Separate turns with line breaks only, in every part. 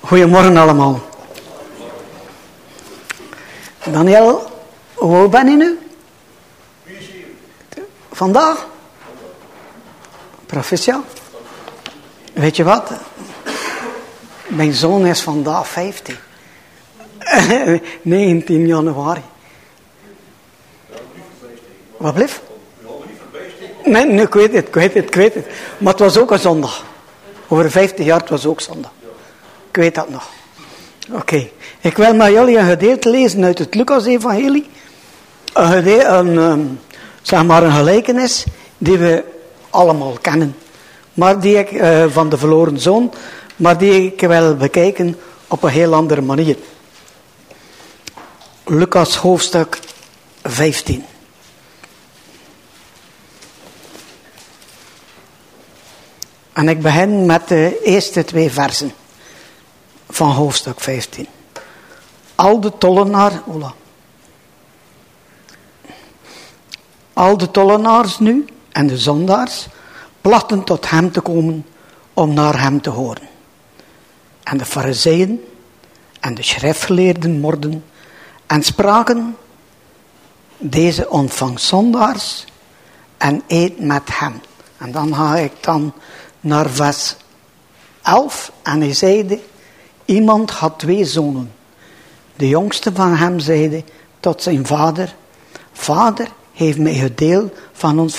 Goedemorgen allemaal. Daniel, hoe ben je nu? Vandaag? Proficiat? Weet je wat? Mijn zoon is vandaag 15. 19 januari. Wat bleef? Nee, ik weet het. Maar het was ook een zondag. Over 50 jaar, het was ook zondag. Ik weet dat nog. Oké. Ik wil met jullie een gedeelte lezen uit het Lucas-evangelie. Zeg maar een gelijkenis die we allemaal kennen. Maar die ik van de verloren zoon, maar die ik wil bekijken op een heel andere manier. Lucas hoofdstuk 15. En ik begin met de eerste 2 versen van hoofdstuk 15. Al de tollenaars nu en de zondaars plachten tot hem te komen om naar hem te horen. En de farizeeën en de schriftgeleerden morden en spraken: deze ontvangt zondaars en eet met hem. En dan ga ik dan naar vers 11 en hij zeide: iemand had 2 zonen. De jongste van hem zeide tot zijn vader: vader, geef mij het deel van ons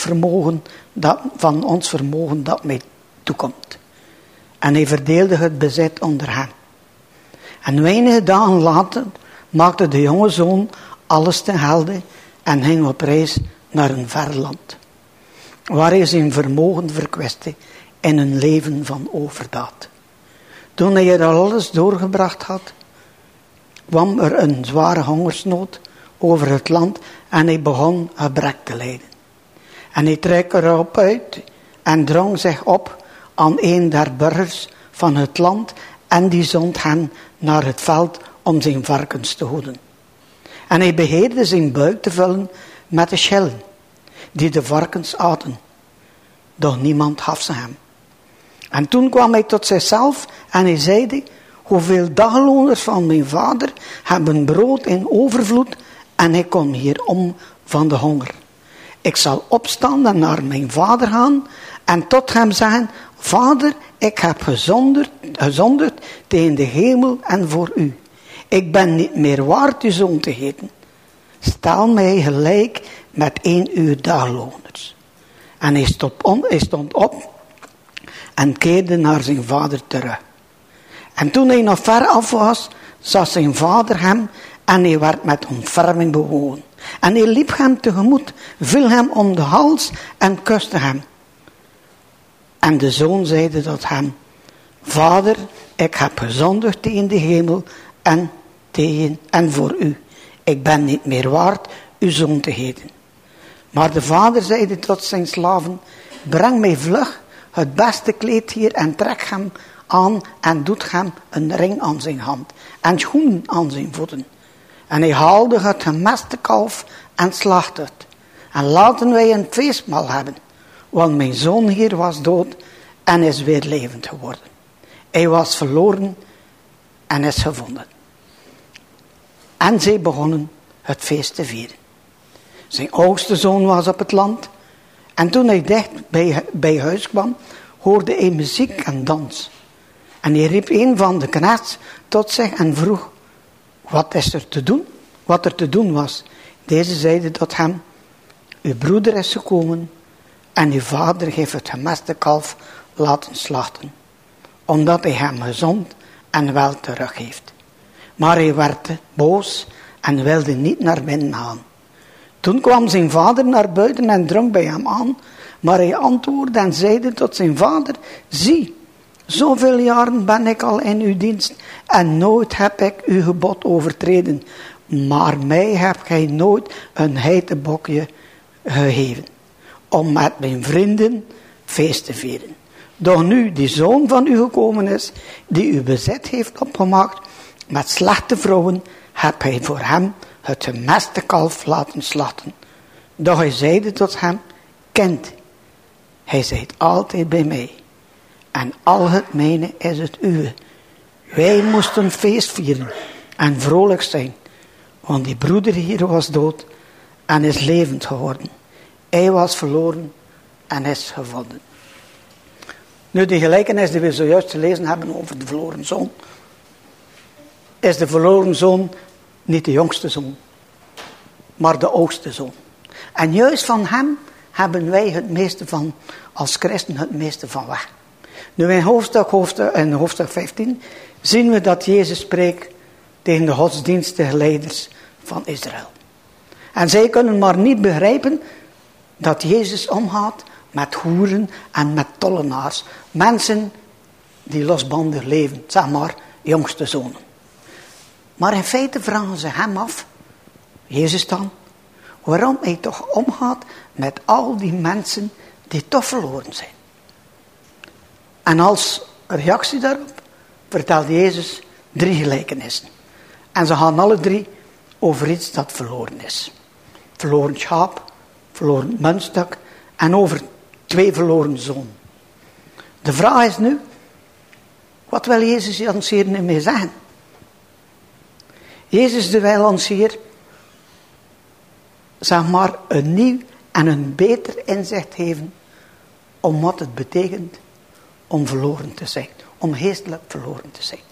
vermogen dat mij toekomt. En hij verdeelde het bezit onder hen. En weinige dagen later maakte de jonge zoon alles ten gelde en ging op reis naar een ver land, waar hij zijn vermogen verkwistte in een leven van overdaad. Toen hij er alles doorgebracht had, kwam er een zware hongersnood over het land en hij begon gebrek te lijden. En hij trok erop uit en drong zich op aan een der burgers van het land en die zond hen naar het veld om zijn varkens te hoeden. En hij beheerde zijn buik te vullen met de schillen die de varkens aten, doch niemand gaf ze hem. En toen kwam hij tot zichzelf en hij zeide: hoeveel dagloners van mijn vader hebben brood in overvloed en ik kom hier om van de honger. Ik zal opstaan en naar mijn vader gaan en tot hem zeggen: vader, ik heb gezondigd tegen de hemel en voor u. Ik ben niet meer waard uw zoon te heten. Stel mij gelijk met 1 uur dagloners. En hij stond op en keerde naar zijn vader terug. En toen hij nog ver af was, zag zijn vader hem en hij werd met ontferming bewogen. En hij liep hem tegemoet, viel hem om de hals en kuste hem. En de zoon zeide tot hem: vader, ik heb gezondigd tegen de hemel en voor u. Ik ben niet meer waard uw zoon te heten. Maar de vader zeide tot zijn slaven: breng mij vlug het beste kleed hier en trek hem aan en doet hem een ring aan zijn hand en schoenen aan zijn voeten. En hij haalde het gemeste kalf en slachtte het. En laten wij een feestmaal hebben, want mijn zoon hier was dood en is weer levend geworden. Hij was verloren en is gevonden. En zij begonnen het feest te vieren. Zijn oudste zoon was op het land. En toen hij dicht bij huis kwam, hoorde hij muziek en dans. En hij riep een van de knechts tot zich en vroeg wat er te doen was. Deze zeide tot hem: uw broeder is gekomen en uw vader heeft het gemeste kalf laten slachten, omdat hij hem gezond en wel terug heeft. Maar hij werd boos en wilde niet naar binnen gaan. Toen kwam zijn vader naar buiten en drong bij hem aan, maar hij antwoordde en zeide tot zijn vader: zie, zoveel jaren ben ik al in uw dienst en nooit heb ik uw gebod overtreden, maar mij hebt gij nooit een geitenbokje gegeven, om met mijn vrienden feest te vieren. Doch nu die zoon van u gekomen is, die uw bezit heeft opgemaakt met slechte vrouwen, heb hij voor hem het gemeste kalf laten slachten. Doch hij zeide tot hem: kind, hij zijt altijd bij mij en al het mijne is het uwe. Wij moesten feest vieren en vrolijk zijn. Want die broeder hier was dood en is levend geworden. Hij was verloren en is gevonden. Nu, die gelijkenis die we zojuist gelezen hebben over de verloren zoon, is de verloren zoon niet de jongste zoon, maar de oudste zoon. En juist van hem hebben wij het meeste van, als christen het meeste van weg. Nu in hoofdstuk 15 zien we dat Jezus spreekt tegen de godsdienstige leiders van Israël. En zij kunnen maar niet begrijpen dat Jezus omgaat met hoeren en met tollenaars. Mensen die losbandig leven, zeg maar, jongste zonen. Maar in feite vragen ze hem af, Jezus dan, waarom hij toch omgaat met al die mensen die toch verloren zijn. En als reactie daarop vertelt Jezus 3 gelijkenissen. En ze gaan alle 3 over iets dat verloren is. Verloren schaap, verloren muntstuk en over 2 verloren zonen. De vraag is nu, wat wil Jezus ons hier nu mee zeggen? Jezus wil ons hier, zeg maar, een nieuw en een beter inzicht geven om wat het betekent om verloren te zijn. Om geestelijk verloren te zijn.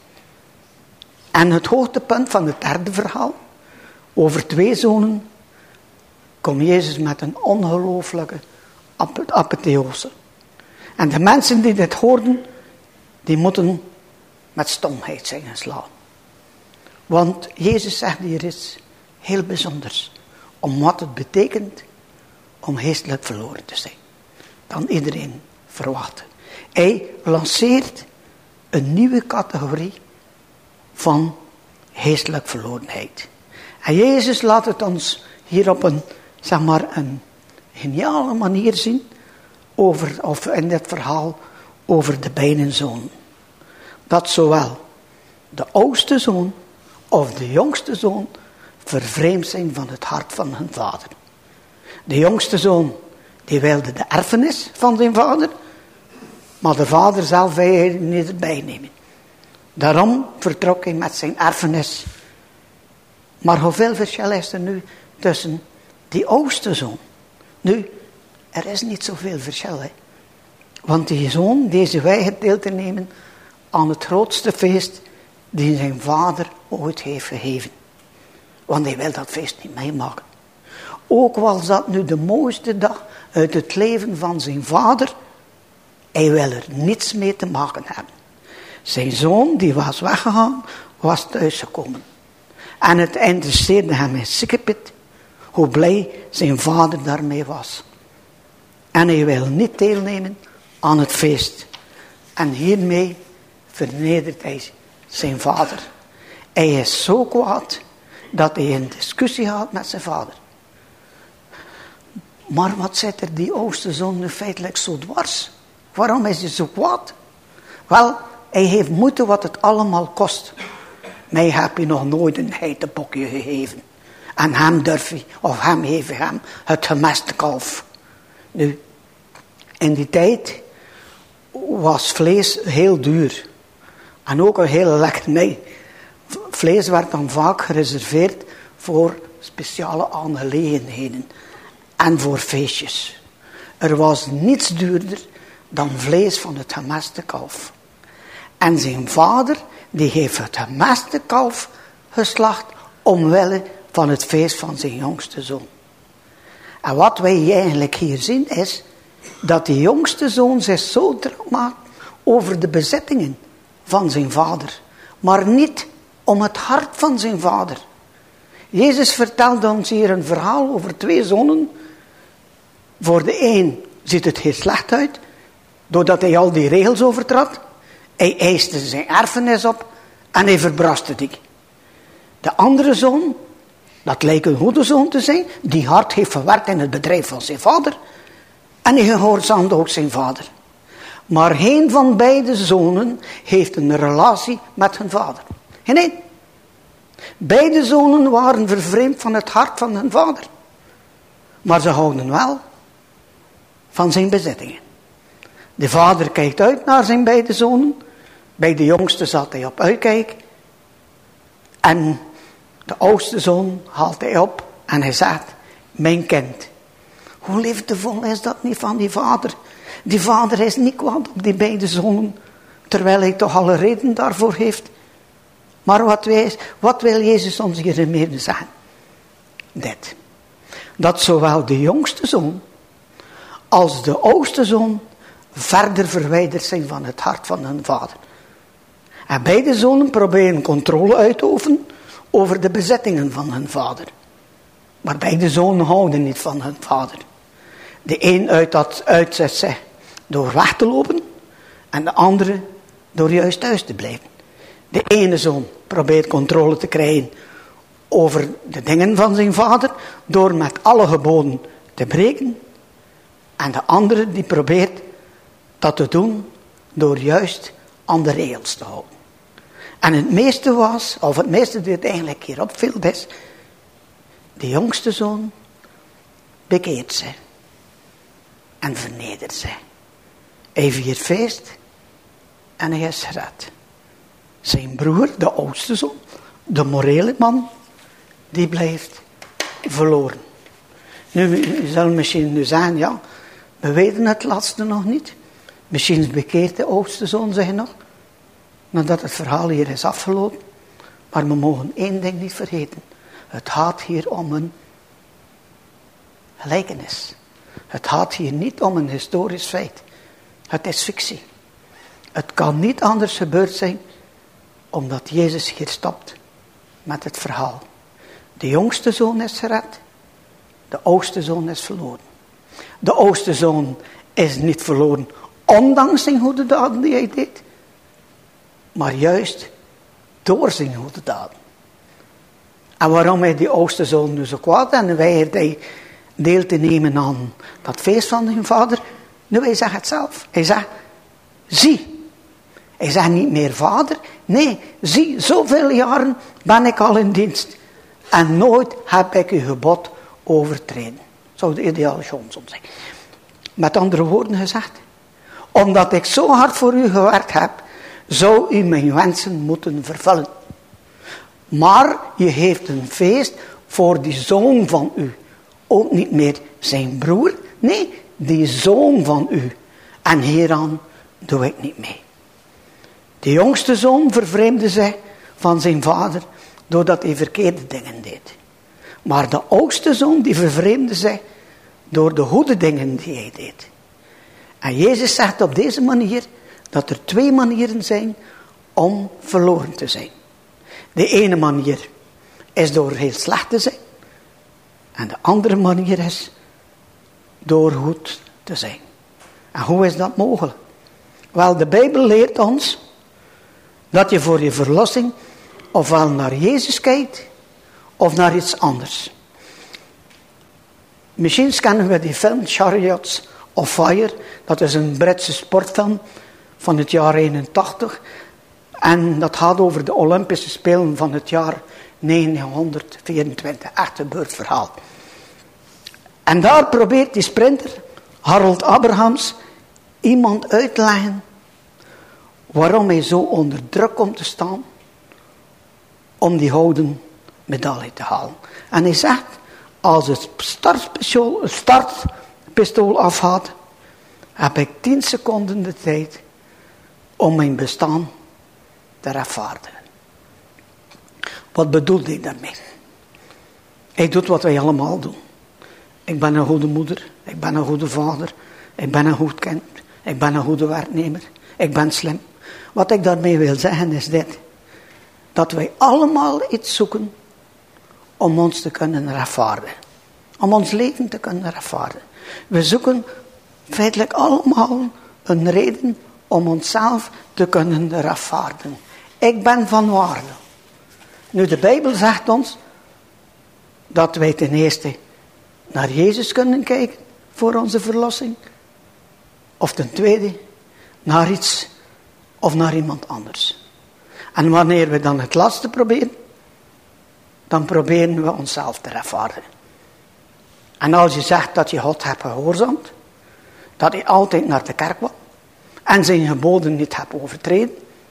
En het hoogtepunt van het 3e verhaal, over 2 zonen, komt Jezus met een ongelooflijke apotheose. En de mensen die dit hoorden, die moeten met stomheid zijn geslagen. Want Jezus zegt hier iets heel bijzonders. Om wat het betekent om geestelijk verloren te zijn. Dan iedereen verwachtte. Hij lanceert een nieuwe categorie van geestelijk verlorenheid. En Jezus laat het ons hier op een, zeg maar, een geniale manier zien. Of in dit verhaal over de beide zonen. Dat zowel de oudste zoon of de jongste zoon vervreemd zijn van het hart van hun vader. De jongste zoon, die wilde de erfenis van zijn vader, maar de vader zelf wil hij niet erbij nemen. Daarom vertrok hij met zijn erfenis. Maar hoeveel verschil is er nu tussen die oudste zoon? Nu, er is niet zoveel verschil. Hè? Want die zoon, deze weigert deel te nemen aan het grootste feest die zijn vader ooit heeft gegeven. Want hij wil dat feest niet meemaken. Ook was dat nu de mooiste dag uit het leven van zijn vader, hij wil er niets mee te maken hebben. Zijn zoon, die was weggegaan, was thuisgekomen. En het interesseerde hem in sikkepit hoe blij zijn vader daarmee was. En hij wil niet deelnemen aan het feest. En hiermee vernedert hij zijn vader. Hij is zo kwaad dat hij een discussie had met zijn vader. Maar wat zit er die oudste zoon nu feitelijk zo dwars? Waarom is hij zo kwaad? Wel, hij heeft moeite wat het allemaal kost. Mij heb je nog nooit een geitenbokje gegeven. En hem durf je, of hem heeft hem het gemeste kalf. Nu, in die tijd was vlees heel duur. En ook een hele lekkernij. Vlees werd dan vaak gereserveerd voor speciale aangelegenheden. En voor feestjes. Er was niets duurder dan vlees van het gemeste kalf. En zijn vader, die heeft het gemeste kalf geslacht omwille van het feest van zijn jongste zoon. En wat wij eigenlijk hier zien is dat die jongste zoon zich zo druk maakt over de bezittingen van zijn vader. Maar niet om het hart van zijn vader. Jezus vertelt ons hier een verhaal over 2 zonen. Voor de een ziet het heel slecht uit, doordat hij al die regels overtrad. Hij eiste zijn erfenis op en hij verbraste die. De andere zoon, dat lijkt een goede zoon te zijn, die hard heeft gewerkt in het bedrijf van zijn vader. En hij gehoorzaamde ook zijn vader. Maar geen van beide zonen heeft een relatie met hun vader. Geen één. Beide zonen waren vervreemd van het hart van hun vader. Maar ze houden wel van zijn bezittingen. De vader kijkt uit naar zijn beide zonen. Bij de jongste zat hij op uitkijk. En de oudste zoon haalt hij op en hij zegt, mijn kind. Hoe liefdevol is dat niet van die vader? Die vader is niet kwaad op die beide zonen, terwijl hij toch alle reden daarvoor heeft. Maar wat wil Jezus ons hiermee zeggen? Dit. Dat zowel de jongste zoon als de oudste zoon verder verwijderd zijn van het hart van hun vader. En beide zonen proberen controle uit te oefenen over de bezittingen van hun vader. Maar beide zonen houden niet van hun vader. De een uitzet zich door weg te lopen en de andere door juist thuis te blijven. De ene zoon probeert controle te krijgen over de dingen van zijn vader door met alle geboden te breken. En de andere die probeert dat te doen door juist aan de regels te houden. En het meeste die het eigenlijk hier opviel is, de jongste zoon bekeert zich en vernedert zich. Hij viert feest en hij is gered. Zijn broer, de oudste zoon, de morele man, die blijft verloren. Nu, u zal misschien nu zeggen, ja, we weten het laatste nog niet. Misschien bekeert de oudste zoon zich nog, nadat het verhaal hier is afgelopen. Maar we mogen één ding niet vergeten. Het gaat hier om een gelijkenis. Het gaat hier niet om een historisch feit. Het is fictie. Het kan niet anders gebeurd zijn, omdat Jezus hier stopt met het verhaal. De jongste zoon is gered, de oudste zoon is verloren. De oudste zoon is niet verloren, ondanks zijn goede daden die hij deed, maar juist door zijn goede daden. En waarom hij die oudste zoon nu zo kwaad en weigert hij deel te nemen aan dat feest van zijn vader? Nu, hij zegt het zelf. Hij zegt, zie. Hij zegt niet meer vader. Nee, zie, zoveel jaren ben ik al in dienst. En nooit heb ik uw gebod overtreden. Zou de ideale Johnson zeggen. Met andere woorden gezegd. Omdat ik zo hard voor u gewerkt heb, zou u mijn wensen moeten vervullen. Maar je heeft een feest voor die zoon van u. Ook niet meer zijn broer. Nee, die zoon van u. En hieraan doe ik niet mee. De jongste zoon vervreemde zich van zijn vader doordat hij verkeerde dingen deed. Maar de oudste zoon die vervreemde zich door de goede dingen die hij deed. En Jezus zegt op deze manier dat er 2 manieren zijn om verloren te zijn. De ene manier is door heel slecht te zijn. En de andere manier is door goed te zijn. En hoe is dat mogelijk? Wel, de Bijbel leert ons dat je voor je verlossing ofwel naar Jezus kijkt of naar iets anders. Misschien kennen we die film Chariots of Fire. Dat is een Britse sportfilm van het jaar 81. En dat gaat over de Olympische Spelen van het jaar 1924. Echt een gebeurd verhaal. En daar probeert die sprinter, Harold Abrahams, iemand uit te leggen waarom hij zo onder druk komt te staan om die gouden medaille te halen. En hij zegt, als het startpistool afgaat, heb ik 10 seconden de tijd om mijn bestaan te rechtvaardigen. Wat bedoelt hij daarmee? Hij doet wat wij allemaal doen. Ik ben een goede moeder, ik ben een goede vader, ik ben een goed kind, ik ben een goede werknemer, ik ben slim. Wat ik daarmee wil zeggen is dit. Dat wij allemaal iets zoeken om ons te kunnen rechtvaardigen. Om ons leven te kunnen rechtvaardigen. We zoeken feitelijk allemaal een reden om onszelf te kunnen rechtvaardigen. Ik ben van waarde. Nu, de Bijbel zegt ons dat wij ten eerste naar Jezus kunnen kijken voor onze verlossing. Of ten tweede naar iets of naar iemand anders. En wanneer we dan het laatste proberen, dan proberen we onszelf te rechtvaardigen. En als je zegt dat je God hebt gehoorzaamd, dat je altijd naar de kerk kwam en zijn geboden niet hebt overtreden,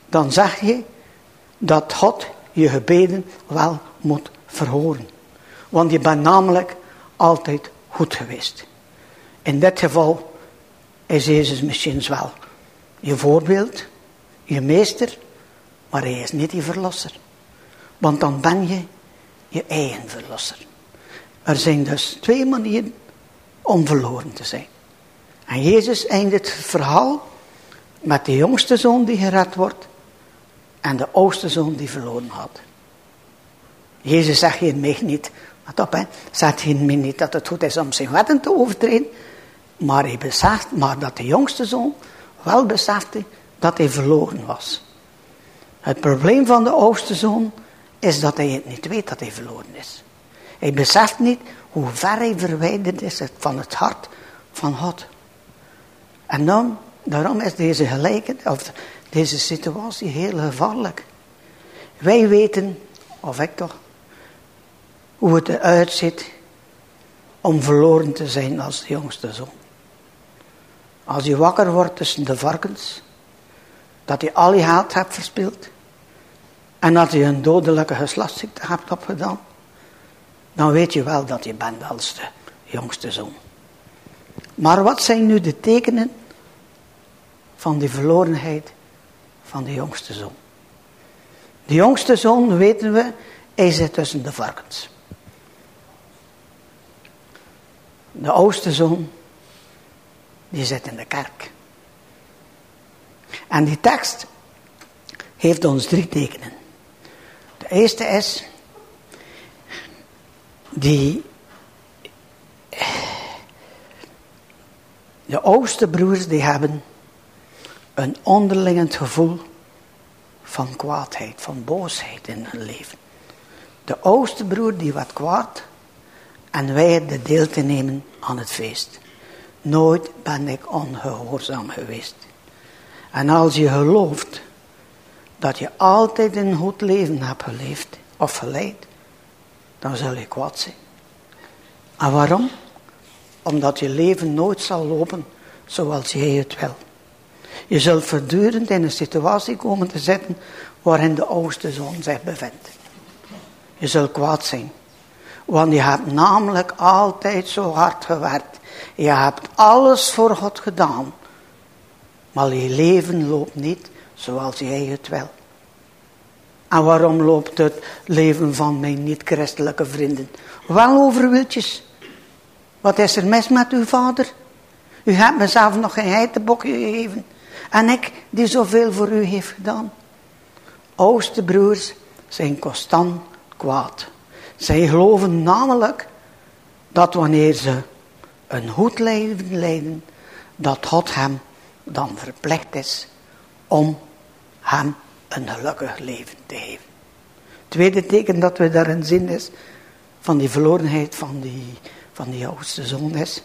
dan zeg je dat God je gebeden wel moet verhoren. Want je bent namelijk altijd goed geweest. In dit geval is Jezus misschien wel je voorbeeld, je meester, maar hij is niet je verlosser. Want dan ben je je eigen verlosser. Er zijn dus 2 manieren om verloren te zijn. En Jezus eindigt het verhaal met de jongste zoon die gered wordt en de oudste zoon die verloren had. Jezus zegt hiermee niet, let op, zegt hiermee niet dat het goed is om zijn wetten te overtreden, maar hij beseft, maar dat de jongste zoon wel besefte dat hij verloren was. Het probleem van de oudste zoon is dat hij het niet weet dat hij verloren is. Hij beseft niet hoe ver hij verwijderd is van het hart van God. En daarom is deze situatie heel gevaarlijk. Wij weten, of ik toch, hoe het eruit ziet om verloren te zijn als de jongste zoon. Als je wakker wordt tussen de varkens, dat je al je geld hebt verspild, en dat je een dodelijke geslachtsziekte hebt opgedaan, dan weet je wel dat je bent als de jongste zoon. Maar wat zijn nu de tekenen van die verlorenheid van de jongste zoon? De jongste zoon, weten we, hij zit tussen de varkens. De oudste zoon, die zit in de kerk. En die tekst heeft ons 3 tekenen. De eerste is, de oudste broers die hebben een onderliggend gevoel van kwaadheid, van boosheid in hun leven. De oudste broer die wat kwaad en weigerde deel te nemen aan het feest. Nooit ben ik ongehoorzaam geweest. En als je gelooft dat je altijd een goed leven hebt geleefd of geleid, dan zul je kwaad zijn. En waarom? Omdat je leven nooit zal lopen zoals jij het wil. Je zult voortdurend in een situatie komen te zitten waarin de oudste zoon zich bevindt. Je zult kwaad zijn. Want je hebt namelijk altijd zo hard gewerkt. Je hebt alles voor God gedaan. Maar je leven loopt niet zoals jij het wil. En waarom loopt het leven van mijn niet-christelijke vrienden wel over wieltjes? Wat is er mis met uw vader? U hebt mezelf nog geen geitenbokje gegeven. En ik, die zoveel voor u heeft gedaan. Oudste broers zijn constant kwaad. Zij geloven namelijk dat wanneer ze een goed leven leiden, dat God hem dan verplicht is om hem een gelukkig leven te geven. Het tweede teken dat we daarin zien is, van die verlorenheid van die oudste zoon is,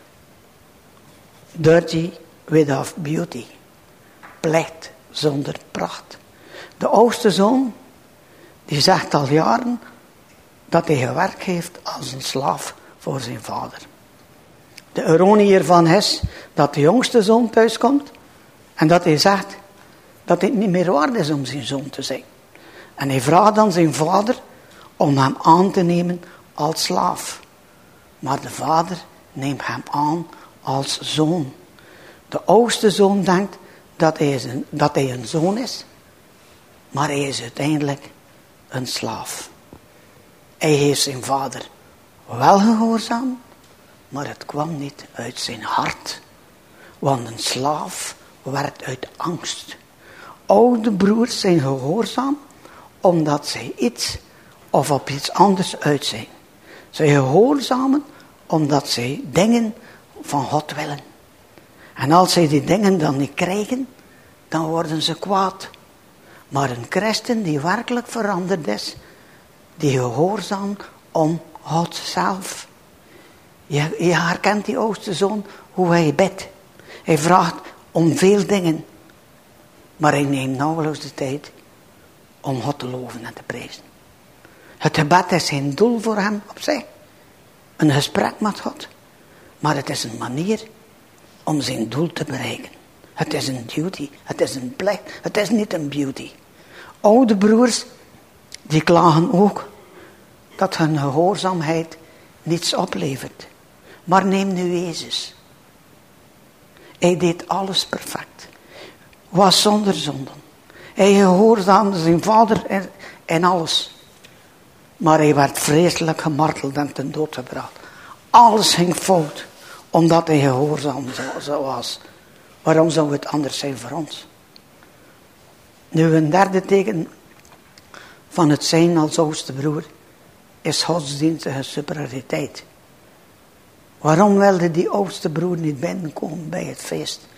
dirty without beauty. Plicht zonder pracht. De oudste zoon, die zegt al jaren dat hij gewerkt heeft als een slaaf voor zijn vader. De ironie hiervan is dat de jongste zoon thuiskomt en dat hij zegt dat het niet meer waard is om zijn zoon te zijn. En hij vraagt dan zijn vader om hem aan te nemen als slaaf. Maar de vader neemt hem aan als zoon. De oudste zoon denkt dat hij een zoon is, maar hij is uiteindelijk een slaaf. Hij heeft zijn vader wel gehoorzaamd, maar het kwam niet uit zijn hart. Want een slaaf werd uit angst. Oude broers zijn gehoorzaam omdat zij iets of op iets anders uit zijn. Zij gehoorzamen omdat zij dingen van God willen. En als zij die dingen dan niet krijgen, dan worden ze kwaad. Maar een christen die werkelijk veranderd is, die gehoorzaamt om God zelf. Je herkent die oudste zoon hoe hij bidt. Hij vraagt om veel dingen. Maar hij neemt nauwelijks de tijd om God te loven en te prijzen. Het gebed is geen doel voor hem op zich. Een gesprek met God. Maar het is een manier om zijn doel te bereiken. Het is een duty. Het is een plicht. Het is niet een beauty. Oude broers, die klagen ook dat hun gehoorzaamheid niets oplevert. Maar neem nu Jezus. Hij deed alles perfect. Was zonder zonden. Hij gehoorzaamde zijn vader en alles. Maar hij werd vreselijk gemarteld en ten dood gebracht. Alles ging fout, omdat hij gehoorzaam was. Waarom zou het anders zijn voor ons? Nu een derde teken van het zijn als oudste broer is godsdienstige superioriteit. Waarom wilde die oudste broer niet binnenkomen bij het feest?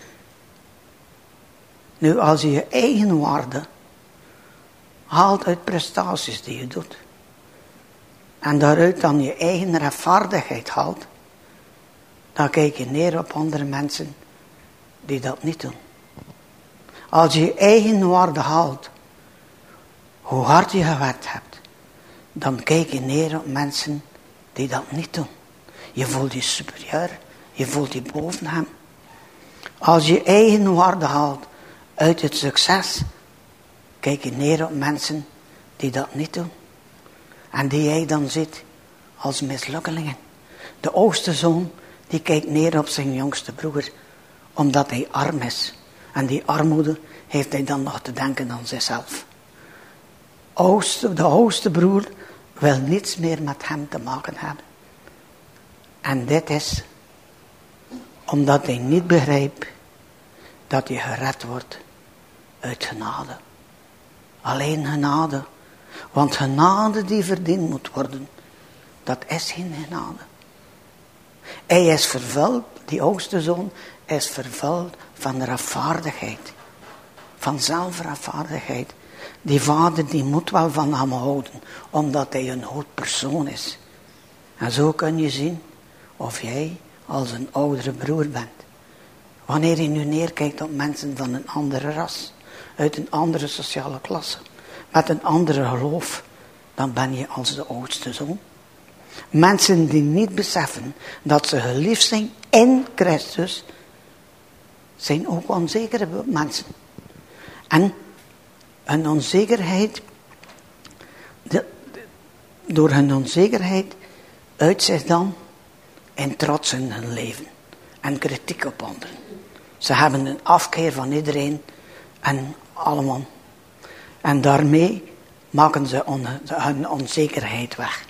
Nu, als je je eigen waarde haalt uit prestaties die je doet, en daaruit dan je eigen rechtvaardigheid haalt, dan kijk je neer op andere mensen die dat niet doen. Als je je eigen waarde haalt, hoe hard je gewerkt hebt, dan kijk je neer op mensen die dat niet doen. Je voelt je superieur, je voelt je boven hem. Als je eigen waarde haalt uit het succes, kijk je neer op mensen die dat niet doen. En die jij dan ziet als mislukkelingen. De oudste zoon, die kijkt neer op zijn jongste broer, omdat hij arm is. En die armoede heeft hij dan nog te denken aan zichzelf. De oudste broer wil niets meer met hem te maken hebben. En dit is omdat hij niet begrijpt dat je gered wordt uit genade. Alleen genade. Want genade die verdiend moet worden, dat is geen genade. Hij is vervuld, die oudste zoon is vervuld van rechtvaardigheid. Van zelfrechtvaardigheid. Die vader die moet wel van hem houden, omdat hij een goed persoon is. En zo kun je zien of jij als een oudere broer bent. Wanneer je nu neerkijkt op mensen van een andere ras, uit een andere sociale klasse, met een andere geloof, dan ben je als de oudste zoon. Mensen die niet beseffen dat ze geliefd zijn in Christus, zijn ook onzekere mensen. En hun onzekerheid, door hun onzekerheid uit zich dan in trots in hun leven en kritiek op anderen. Ze hebben een afkeer van iedereen en allemaal. En daarmee maken ze hun onzekerheid weg.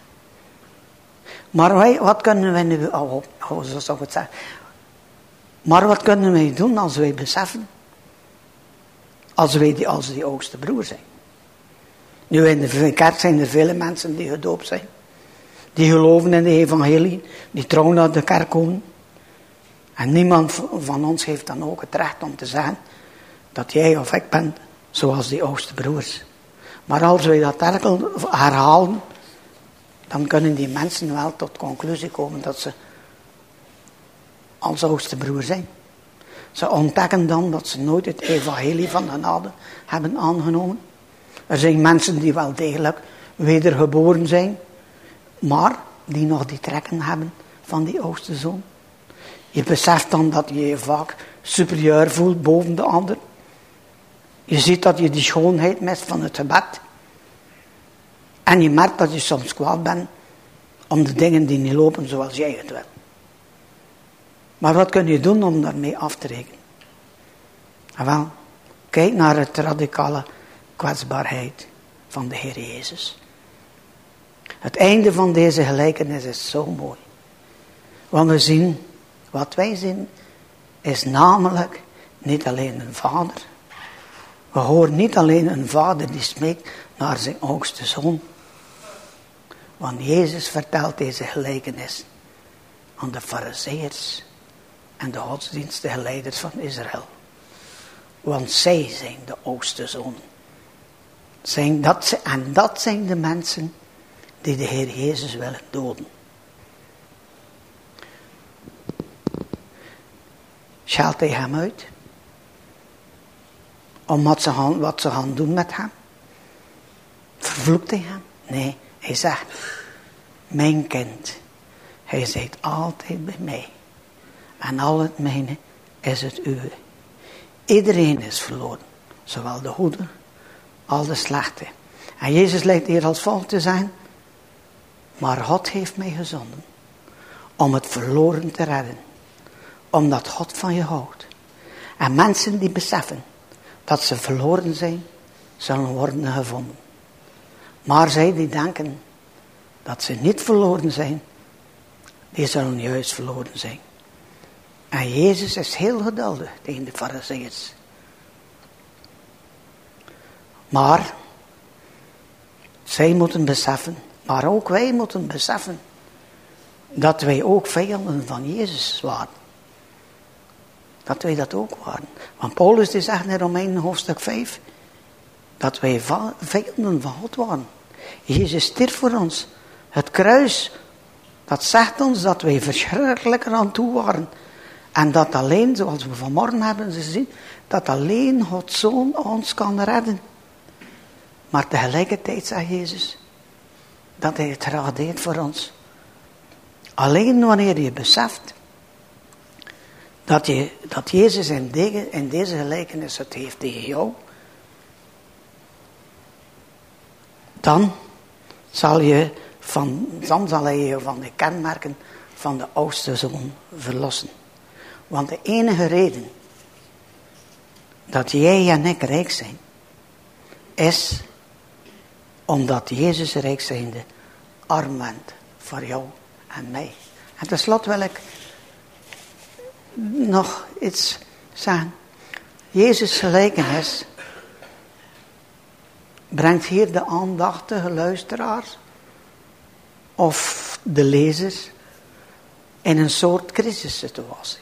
Maar wat kunnen wij nu, zo zou ik het zeggen. Maar wat kunnen wij doen als wij beseffen, als die oudste broer zijn? Nu in de kerk zijn er vele mensen die gedoopt zijn. Die geloven in de evangelie, die trouw naar de kerk komen. En niemand van ons heeft dan ook het recht om te zeggen dat jij of ik ben zoals die oudste broers. Maar als wij dat herhalen, dan kunnen die mensen wel tot conclusie komen dat ze als oudste broer zijn. Ze ontdekken dan dat ze nooit het evangelie van genade hebben aangenomen. Er zijn mensen die wel degelijk wedergeboren zijn, maar die nog die trekken hebben van die oudste zoon. Je beseft dan dat je je vaak superieur voelt boven de ander. Je ziet dat je die schoonheid mist van het gebed. En je merkt dat je soms kwaad bent om de dingen die niet lopen zoals jij het wil. Maar wat kun je doen om daarmee af te rekenen? Wel, kijk naar het radicale kwetsbaarheid van de Heer Jezus. Het einde van deze gelijkenis is zo mooi. Want we zien, wat wij zien, is namelijk niet alleen een vader. We horen niet alleen een vader die smeekt naar zijn oudste zoon. Want Jezus vertelt deze gelijkenis aan de Farizeeërs en de godsdienstige leiders van Israël. Want zij zijn de oudste zonen. En dat zijn de mensen die de Heer Jezus willen doden. Scheldt hij hem uit? Om wat ze gaan doen met hem? Vervloekt hij hem? Nee, hij zegt, mijn kind, hij zijt altijd bij mij. En al het mijne is het uwe. Iedereen is verloren. Zowel de goede als de slechte. En Jezus lijkt hier als volgt te zijn. Maar God heeft mij gezonden. Om het verloren te redden. Omdat God van je houdt. En mensen die beseffen dat ze verloren zijn, zullen worden gevonden. Maar zij die denken dat ze niet verloren zijn, die zullen juist verloren zijn. En Jezus is heel geduldig tegen de Farizeeërs. Maar zij moeten beseffen, maar ook wij moeten beseffen, dat wij ook vijanden van Jezus waren. Dat wij dat ook waren. Want Paulus die zegt in Romeinen hoofdstuk 5, dat wij vijanden van God waren. Jezus stierf voor ons. Het kruis, dat zegt ons dat wij verschrikkelijk aan toe waren. En dat alleen, zoals we vanmorgen hebben gezien, dat alleen Gods Zoon ons kan redden. Maar tegelijkertijd zegt Jezus, dat hij het graag deed voor ons. Alleen wanneer je beseft, dat Jezus in deze gelijkenis het heeft tegen jou, dan zal hij je van de kenmerken van de oudste zoon verlossen. Want de enige reden dat jij en ik rijk zijn, is omdat Jezus rijk zijnde arm werd voor jou en mij. En tenslotte wil ik nog iets zeggen. Jezus' gelijkenis brengt hier de aandachtige luisteraars of de lezers in een soort crisissituatie.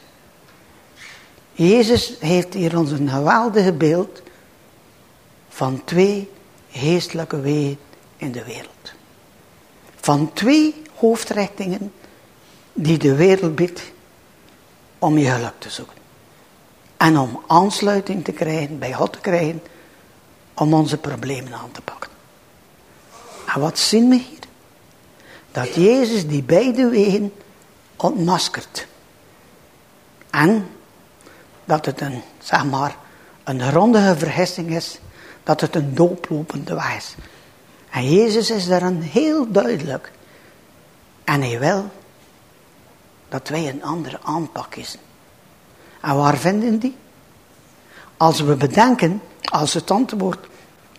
Jezus heeft hier ons een geweldige beeld van 2 geestelijke wegen in de wereld. Van 2 hoofdrichtingen die de wereld biedt om je geluk te zoeken. En om aansluiting te krijgen, bij God te krijgen, om onze problemen aan te pakken. En wat zien we hier? Dat Jezus die beide wegen ontmaskert. En dat het een grondige vergissing is, dat het een dooplopende weg is. En Jezus is daarin heel duidelijk. En hij wil dat wij een andere aanpak kiezen. En waar vinden die? Als we bedenken, als het antwoord,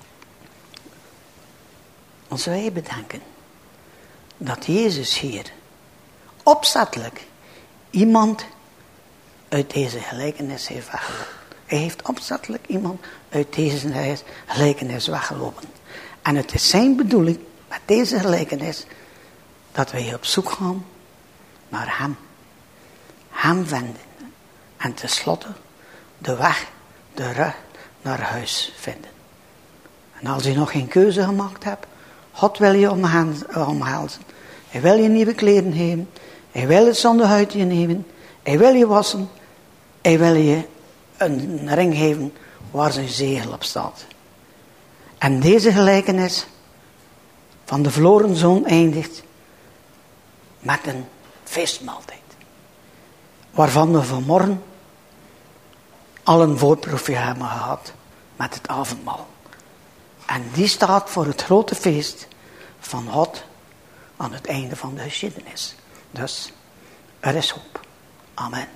als wij bedenken dat Jezus hier opzettelijk iemand uit deze gelijkenis heeft weggelopen. Hij heeft opzettelijk iemand uit deze gelijkenis weggelopen. En het is zijn bedoeling met deze gelijkenis dat wij op zoek gaan naar hem. Hem vinden. En tenslotte de weg, de rug naar huis vinden. En als je nog geen keuze gemaakt hebt, God wil je omhelzen. Hij wil je nieuwe kleren geven. Hij wil het zonde uit je nemen. Hij wil je wassen. Hij wil je een ring geven waar zijn zegel op staat. En deze gelijkenis van de verloren zoon eindigt met een feestmaaltijd. Waarvan we vanmorgen al een voorproefje hebben gehad met het avondmaal. En die staat voor het grote feest van God aan het einde van de geschiedenis. Dus er is hoop. Amen.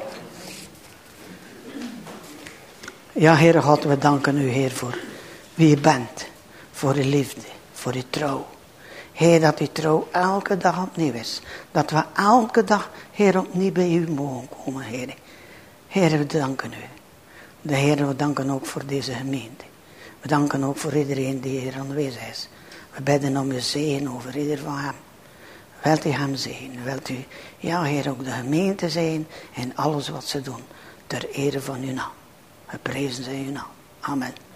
Ja, Heere God, we danken u, Heer, voor wie u bent. Voor uw liefde, voor uw trouw. Heer, dat uw trouw elke dag opnieuw is. Dat we elke dag, Heer, opnieuw bij u mogen komen, Heer. Heer, we danken u. De Heer, we danken ook voor deze gemeente. We danken ook voor iedereen die hier aanwezig is. We bidden om uw zegen over ieder van hem. Wilt u hem zegenen? Wilt u, ja Heer, ook de gemeente zijn in alles wat ze doen. Ter ere van uw naam. We prezen zijn uw naam. Amen.